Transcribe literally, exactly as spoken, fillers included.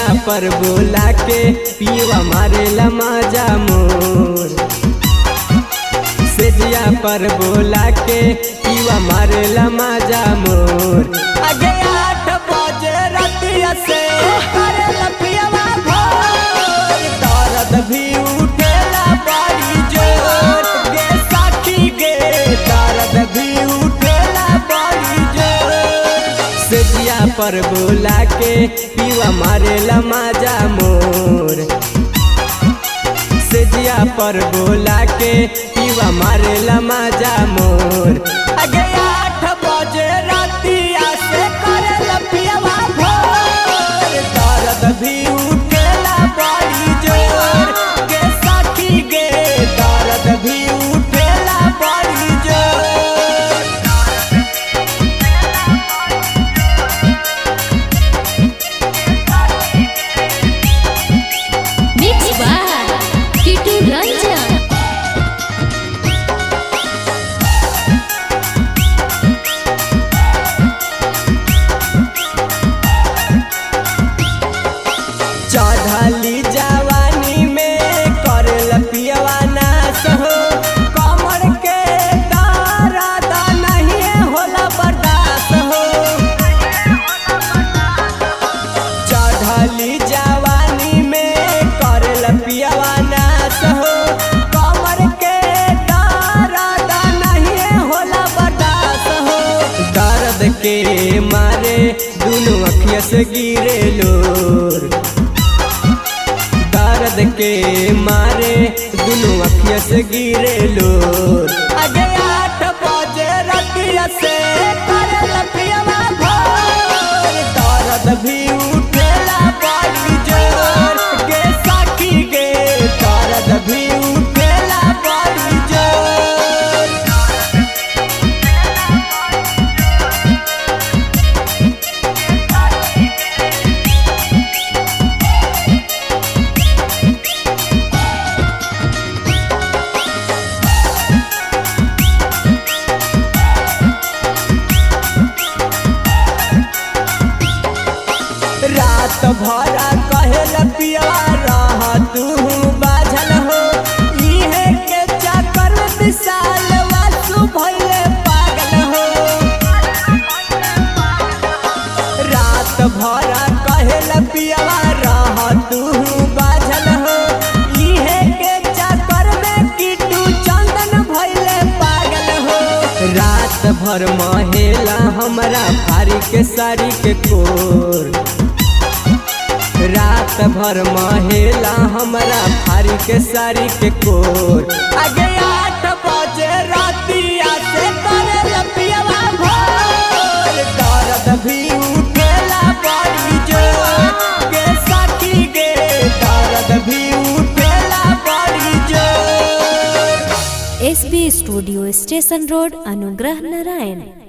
सेजिया पर बोला के पियवा मारेला माजा मोर। सेजिया पर बोला के पियवा मारेला माजा मोर। आगे आठ बजे रातिया से करेला पियवा भोर। दर्द भी उठेला बड़ी जोर गे साखी गे, दर्द भी उठेला बड़ी जोर। सेजिया पर बोला के पियवा मारेला माजा मोर। सेजिया पर बोला के पियवा मारेला माजा मोर। आगे आठ बजे रातिया से करेला पियवा भोर। दर्द भी उठेला बड़ी जोर गे साखी गे, दर्द भी उठेला बड़ी जोर। Mix by Kitu Ranjan. चढ़ली जवानी में करेला पियवा नाश हो। कमर के दर्द नहीं होला बर्दाश्त हो। चढ़ली जवानी में करेला पियवा नाश हो। कमर के दर्द नहीं होला बर्दाश्त हो। दर्द के मारे दोनों अखिया से गिरे लोर। दर्द के मारे दोनों अखिया से गिरे लोर। आगे आठ बजे रातिया से करेला पियवा भोर। दर्द भी उठेला बड़ी जोर गे साखी गे, दर्द भी उठेला बड़ी जोर। रात भरा कहेला पियवा रह तू बाझल हो। इहे के चक्कर में विशाल वासु भइले पागल हो। रात भरा कहेला पियवा रह तू बाझल हो। इहे के चक्कर में किटू चंदन भइले पागल हो। रात भर महेला हमरा फारी के साड़ी के कोर। रात भर महेला हमरा फारी के साड़ी के कोर। आगे आठ बजे रातिया से करेला पियवा भोर। दर्द भी उठेला बड़ी जोर गे साखी गे, दर्द भी उठेला बड़ी जोर। S B studio station road Anugrah Narayan.